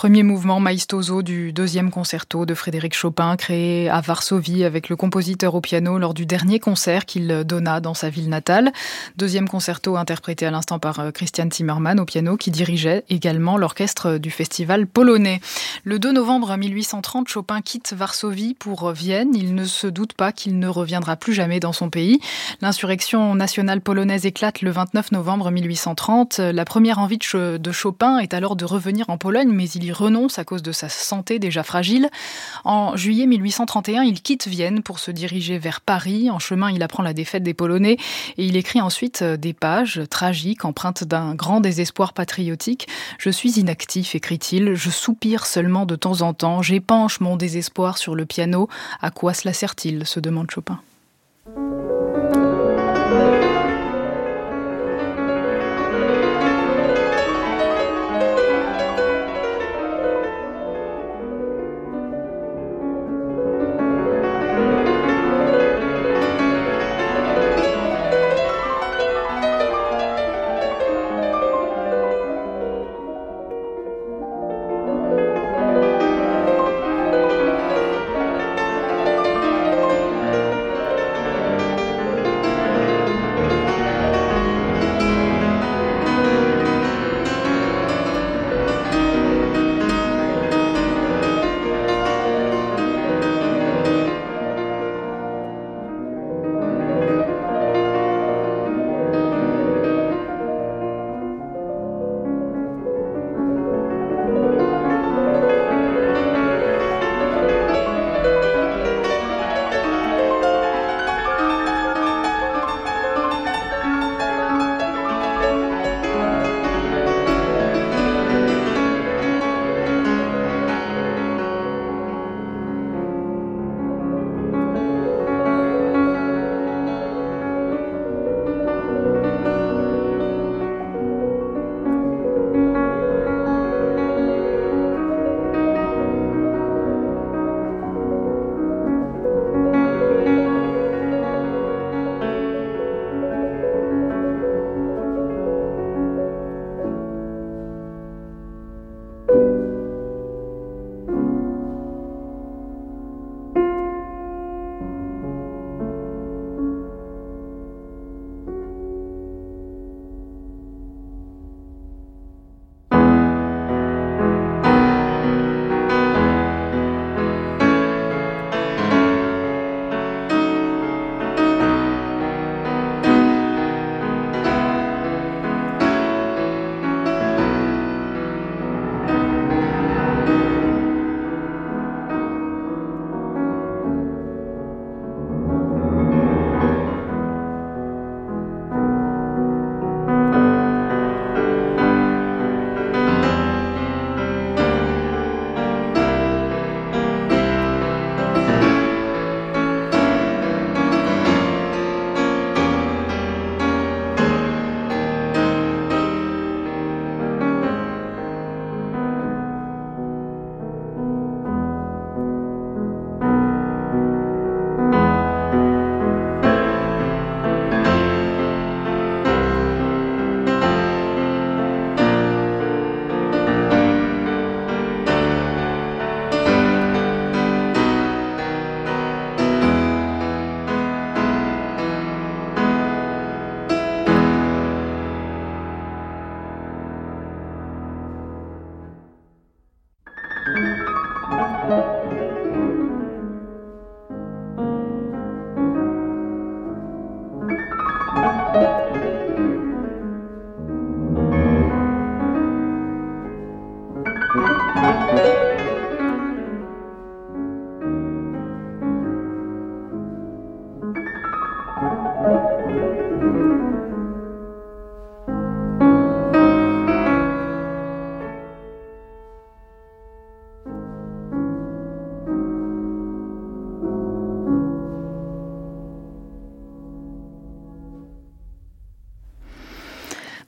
premier mouvement maestoso du deuxième concerto de Frédéric Chopin, créé à Varsovie avec le compositeur au piano lors du dernier concert qu'il donna dans sa ville natale. Deuxième concerto interprété à l'instant par Christian Zimmermann au piano, qui dirigeait également l'orchestre du festival polonais. Le 2 novembre 1830, Chopin quitte Varsovie pour Vienne. Il ne se doute pas qu'il ne reviendra plus jamais dans son pays. L'insurrection nationale polonaise éclate le 29 novembre 1830. La première envie de Chopin est alors de revenir en Pologne, mais il y renonce à cause de sa santé déjà fragile. En juillet 1831, il quitte Vienne pour se diriger vers Paris. En chemin, il apprend la défaite des Polonais et il écrit ensuite des pages tragiques empreintes d'un grand désespoir patriotique. « Je suis inactif », écrit-il, « je soupire seulement de temps en temps, j'épanche mon désespoir sur le piano. À quoi cela sert-il ?» se demande Chopin.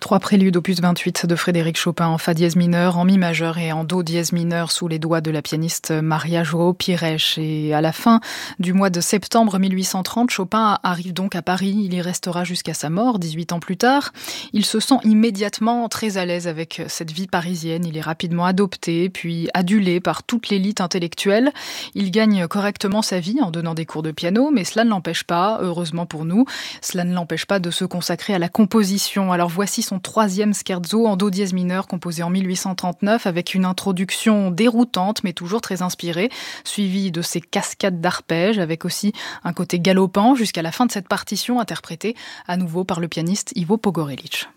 3 préludes opus 28 de Frédéric Chopin en fa dièse mineur, en mi majeur et en do dièse mineur sous les doigts de la pianiste Maria João Pires. Et à la fin du mois de septembre 1830, Chopin arrive donc à Paris. Il y restera jusqu'à sa mort, 18 ans plus tard. Il se sent immédiatement très à l'aise avec cette vie parisienne. Il est rapidement adopté, puis adulé par toute l'élite intellectuelle. Il gagne correctement sa vie en donnant des cours de piano, mais cela ne l'empêche pas, heureusement pour nous, cela ne l'empêche pas de se consacrer à la composition. Alors voici son 3e scherzo en do dièse mineur composé en 1839 avec une introduction déroutante mais toujours très inspirée, suivie de ses cascades d'arpèges avec aussi un côté galopant jusqu'à la fin de cette partition interprétée à nouveau par le pianiste Ivo Pogorelic.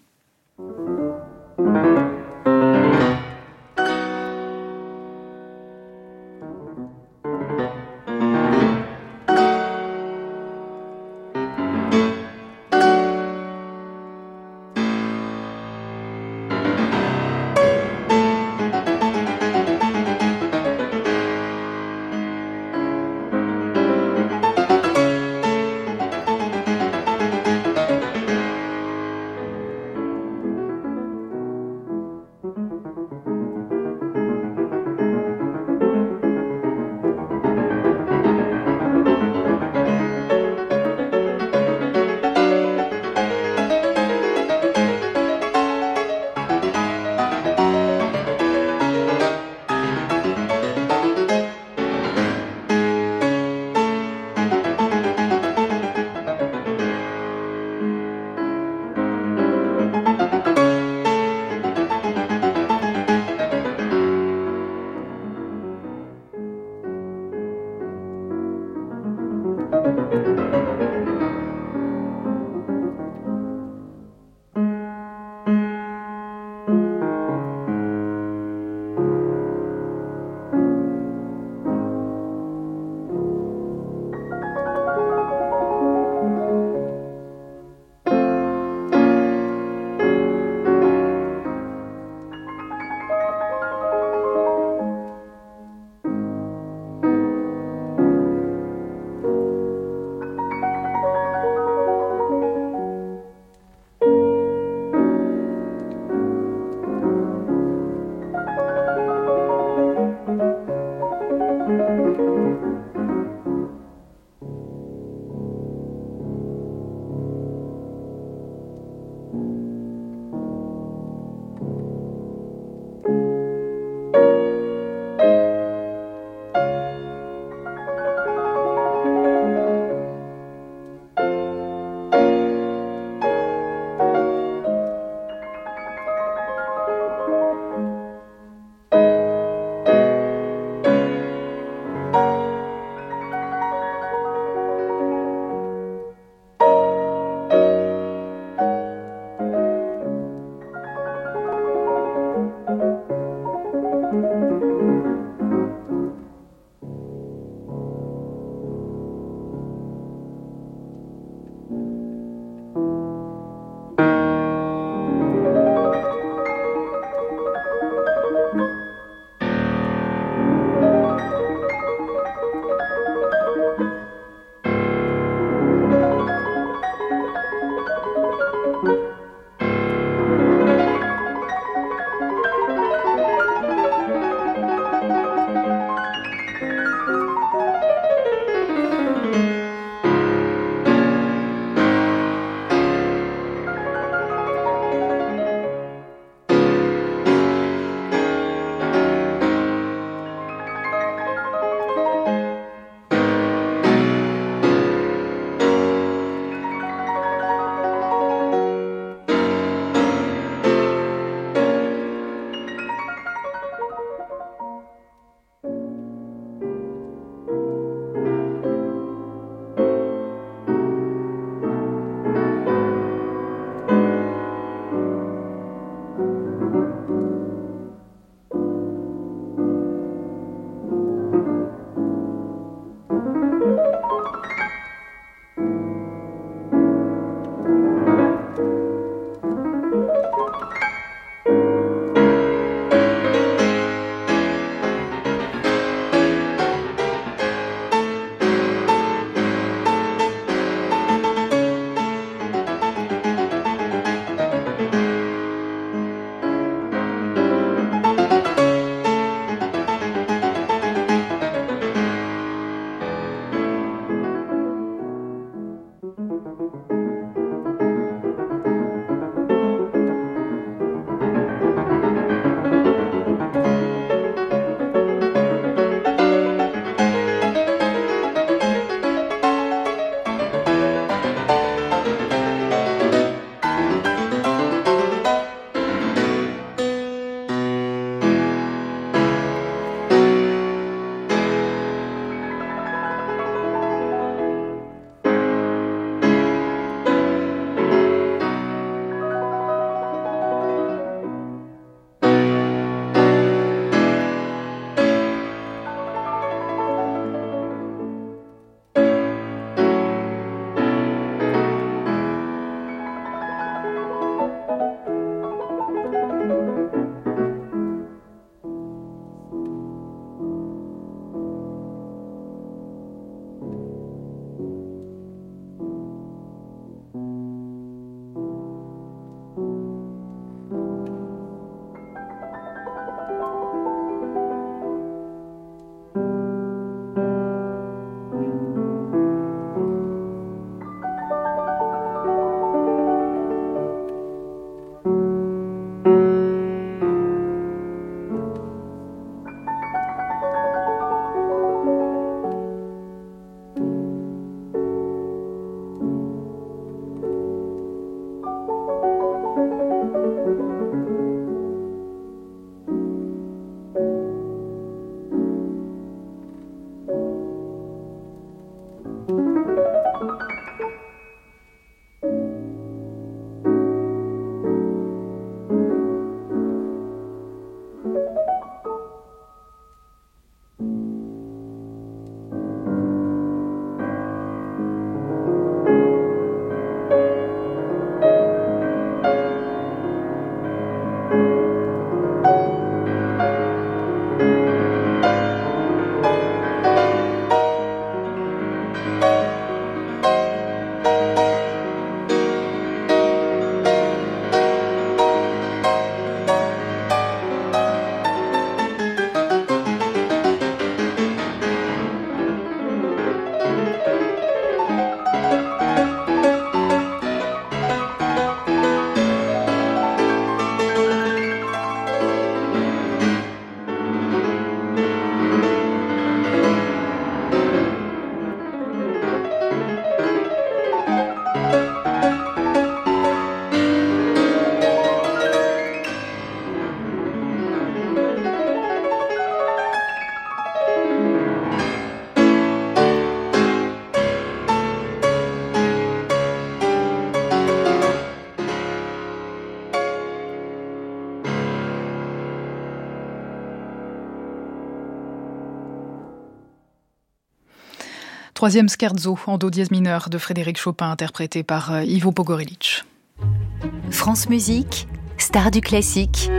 Troisième scherzo en do dièse mineur de Frédéric Chopin, interprété par Ivo Pogorelic. France Musique, star du classique.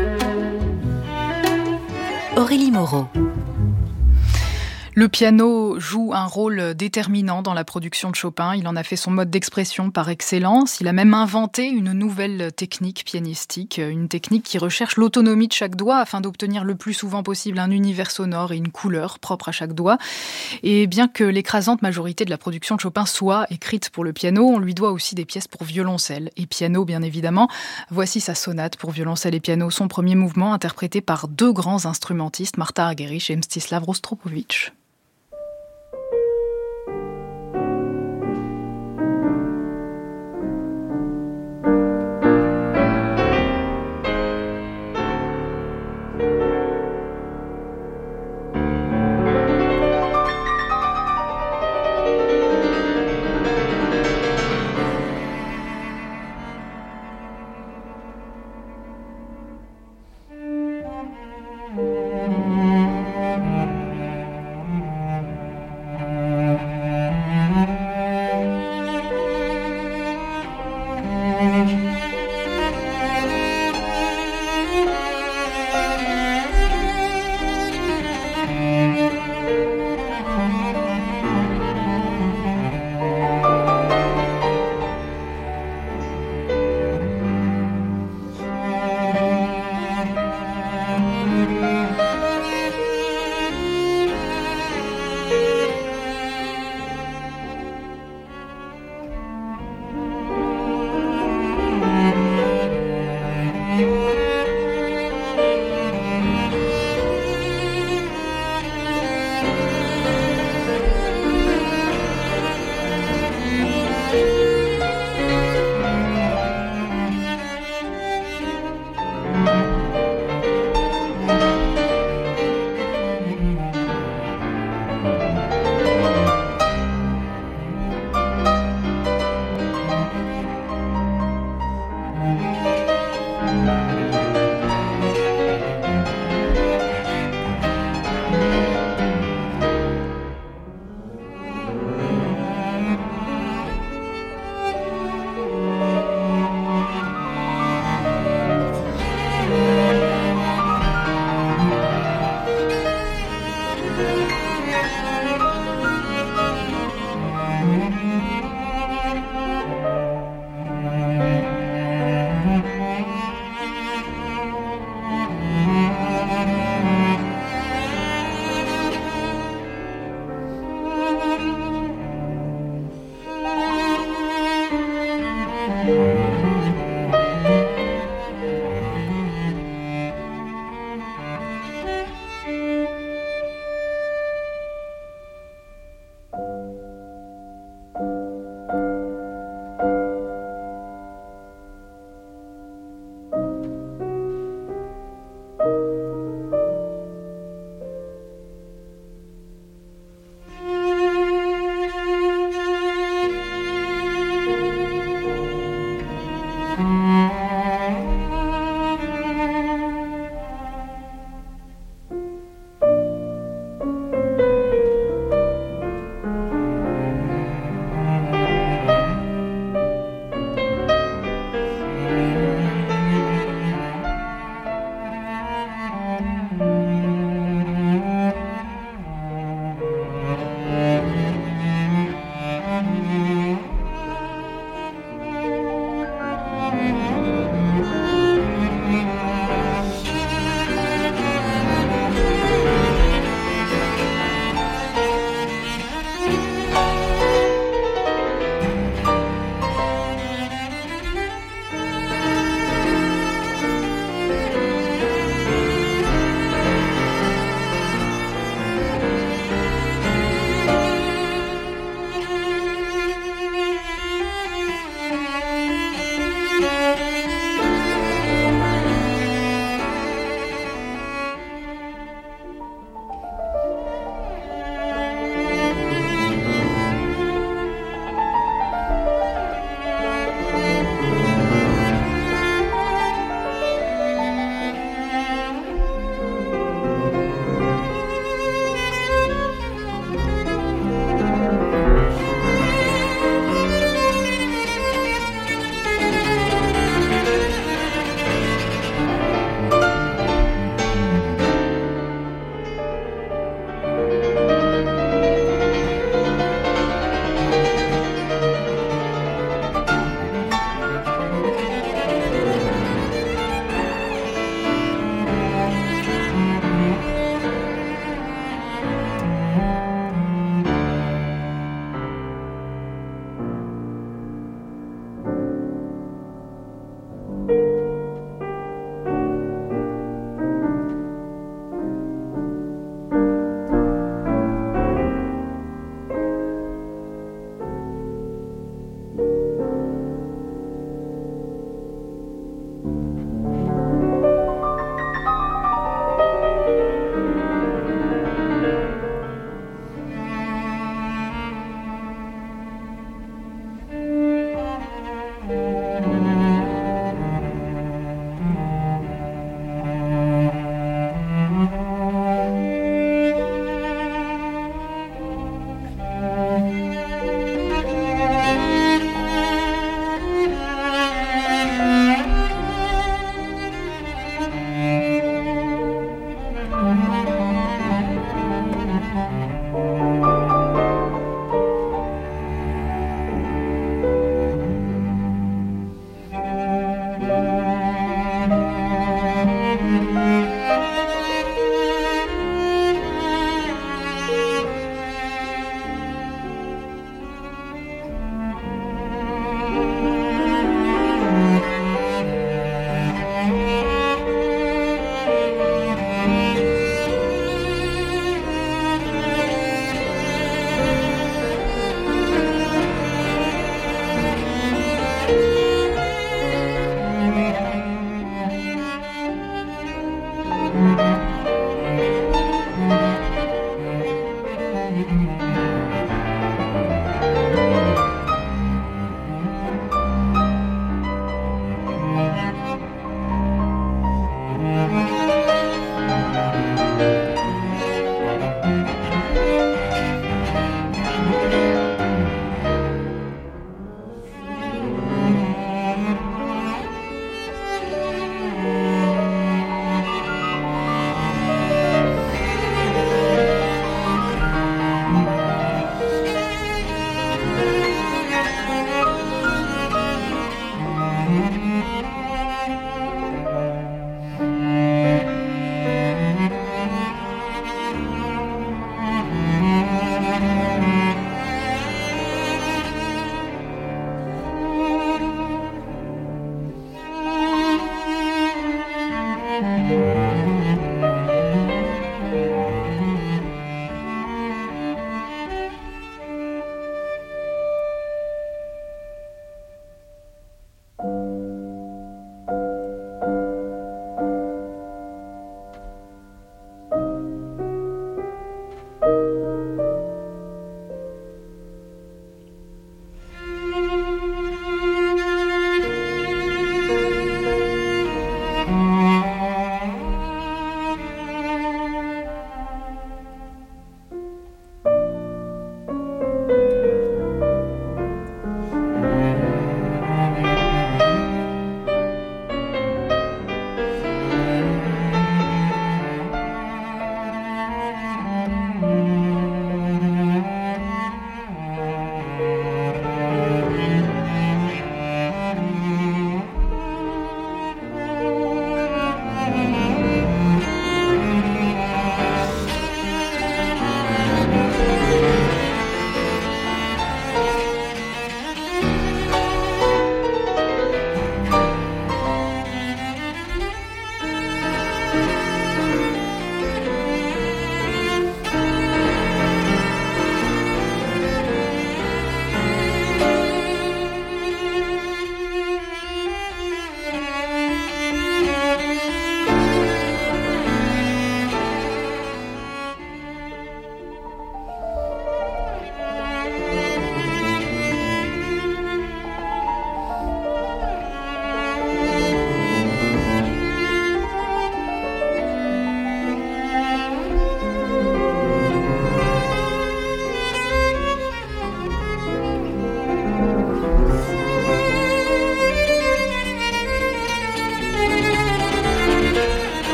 Aurélie Moreau. Le piano joue un rôle déterminant dans la production de Chopin. Il en a fait son mode d'expression par excellence. Il a même inventé une nouvelle technique pianistique, une technique qui recherche l'autonomie de chaque doigt afin d'obtenir le plus souvent possible un univers sonore et une couleur propre à chaque doigt. Et bien que l'écrasante majorité de la production de Chopin soit écrite pour le piano, on lui doit aussi des pièces pour violoncelle et piano, bien évidemment. Voici sa sonate pour violoncelle et piano, son premier mouvement interprété par deux grands instrumentistes, Martha Argerich et Mstislav Rostropovich.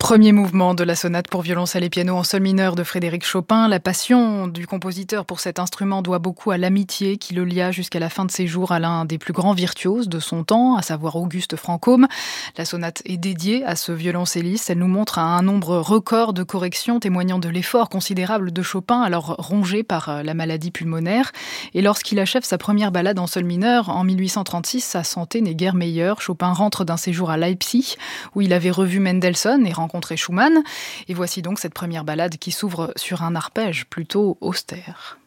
Premier mouvement de la sonate pour violoncelle et piano en sol mineur de Frédéric Chopin. La passion du compositeur pour cet instrument doit beaucoup à l'amitié qui le lia jusqu'à la fin de ses jours à l'un des plus grands virtuoses de son temps, à savoir Auguste Franchomme. La sonate est dédiée à ce violoncelliste. Elle nous montre un nombre record de corrections témoignant de l'effort considérable de Chopin, alors rongé par la maladie pulmonaire. Et lorsqu'il achève sa première ballade en sol mineur, en 1836, sa santé n'est guère meilleure. Chopin rentre d'un séjour à Leipzig, où il avait revu Mendelssohn et rencontré Schumann. Et voici donc cette première ballade qui s'ouvre sur un arpège plutôt austère.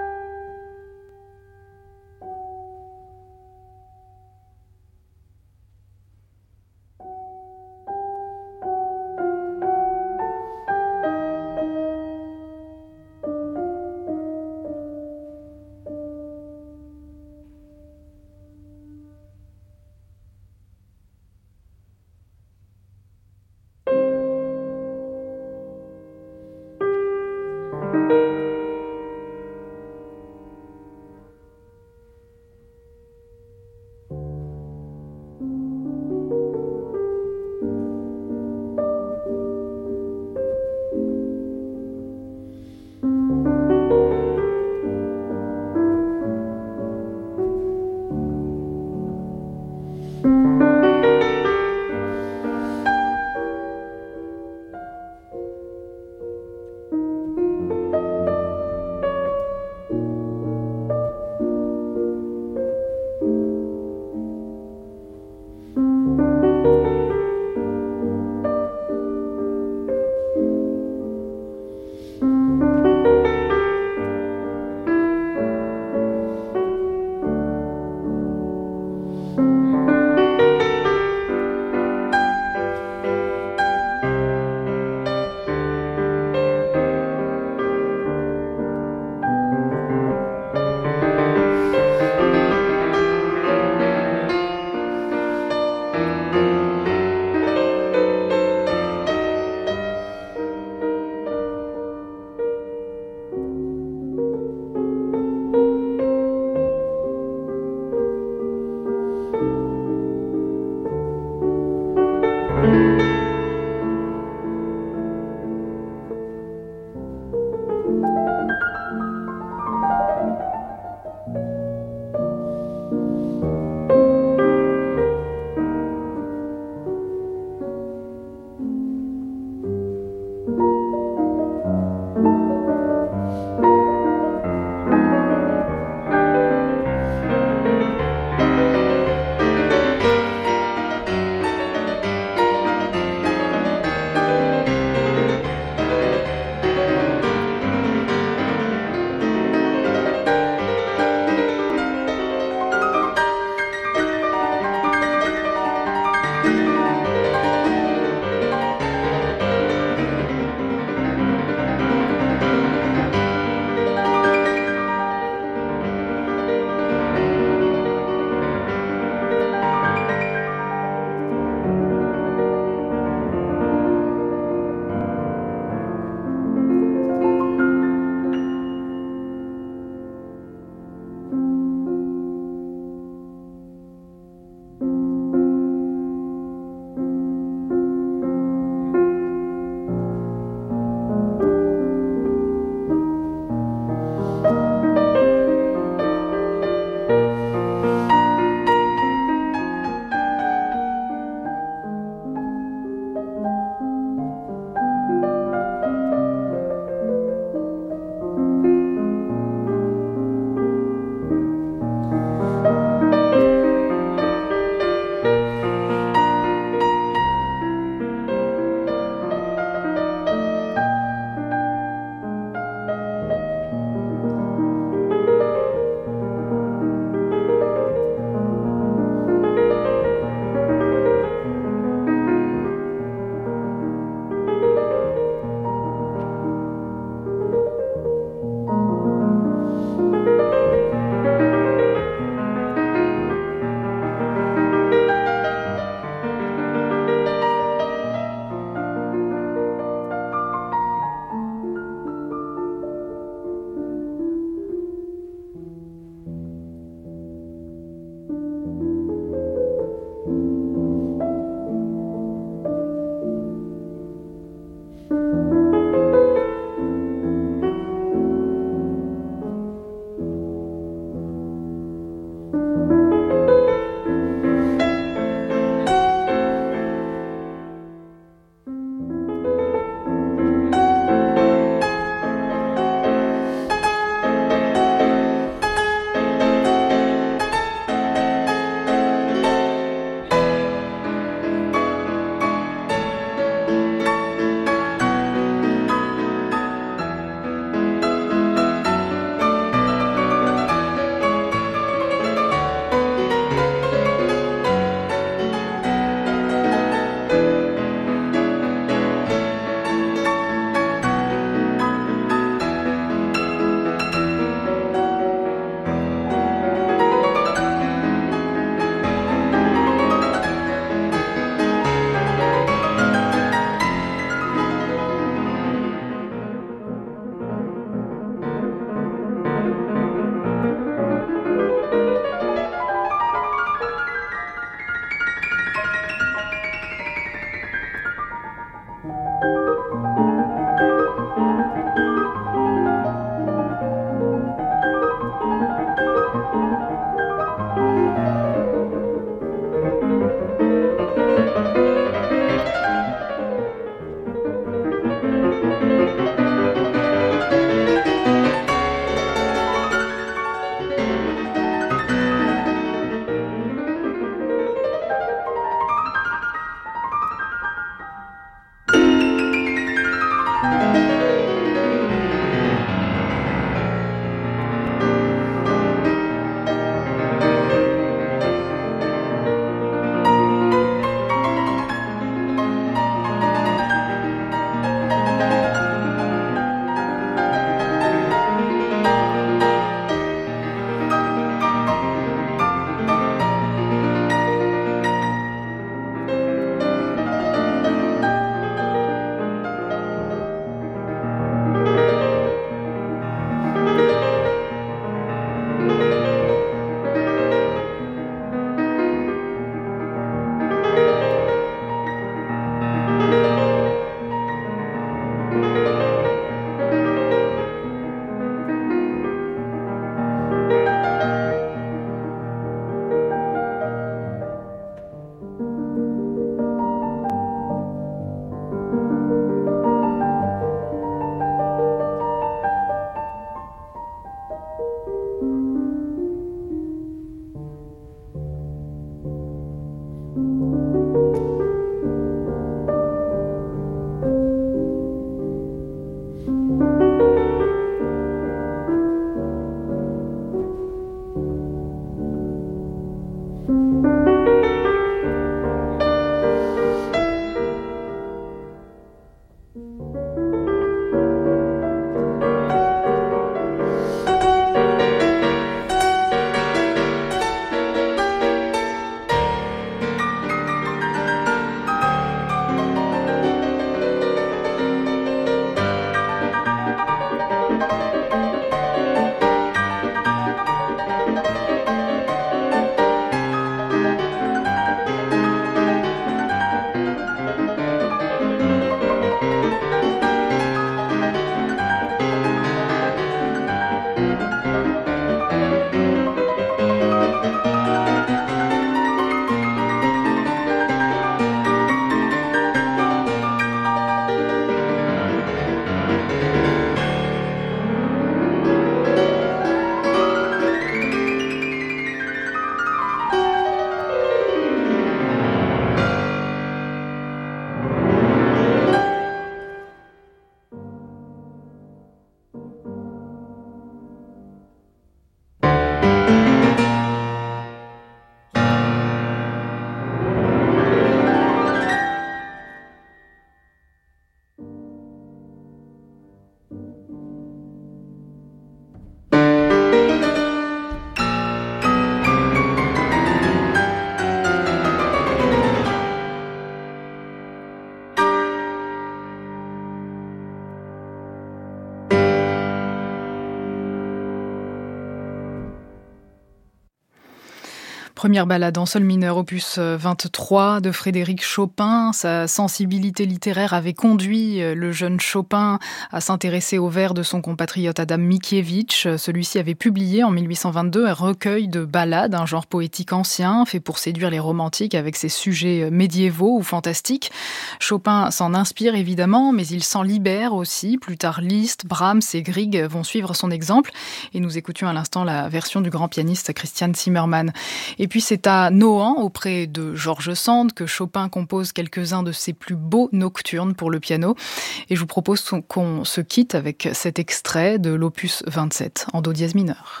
Première ballade en sol mineur, opus 23 de Frédéric Chopin. Sa sensibilité littéraire avait conduit le jeune Chopin à s'intéresser aux vers de son compatriote Adam Mickiewicz. Celui-ci avait publié en 1822 un recueil de ballades, un genre poétique ancien, fait pour séduire les romantiques avec ses sujets médiévaux ou fantastiques. Chopin s'en inspire évidemment, mais il s'en libère aussi. Plus tard, Liszt, Brahms et Grieg vont suivre son exemple. Et nous écoutions à l'instant la version du grand pianiste Christian Zimmermann. Et puis c'est à Nohant, auprès de George Sand, que Chopin compose quelques-uns de ses plus beaux nocturnes pour le piano. Et je vous propose qu'on se quitte avec cet extrait de l'opus 27 en do dièse mineur.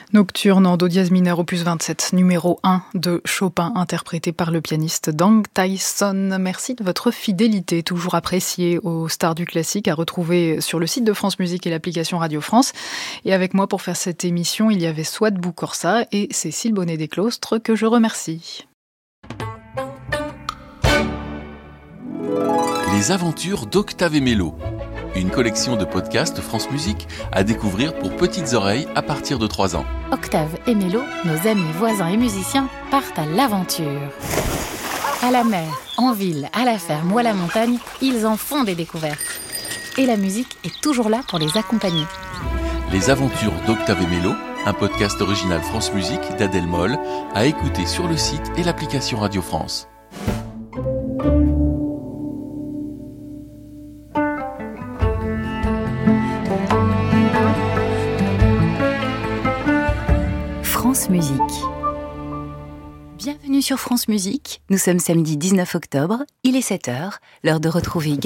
Nocturne en do dièse mineur opus 27, numéro 1 de Chopin, interprété par le pianiste Dang Tyson. Merci de votre fidélité, toujours appréciée aux stars du classique, à retrouver sur le site de France Musique et l'application Radio France. Et avec moi pour faire cette émission, il y avait Souad Boukorsa et Cécile Bonnet-Desclostres, que je remercie. Les aventures d'Octave et Mélo. Une collection de podcasts France Musique à découvrir pour petites oreilles à partir de 3 ans. Octave et Mélo, nos amis voisins et musiciens, partent à l'aventure. À la mer, en ville, à la ferme ou à la montagne, ils en font des découvertes. Et la musique est toujours là pour les accompagner. Les aventures d'Octave et Mélo, un podcast original France Musique d'Adèle Moll, à écouter sur le site et l'application Radio France. France Musique. Bienvenue sur France Musique. Nous sommes samedi 19 octobre, il est 7h, l'heure de retrouver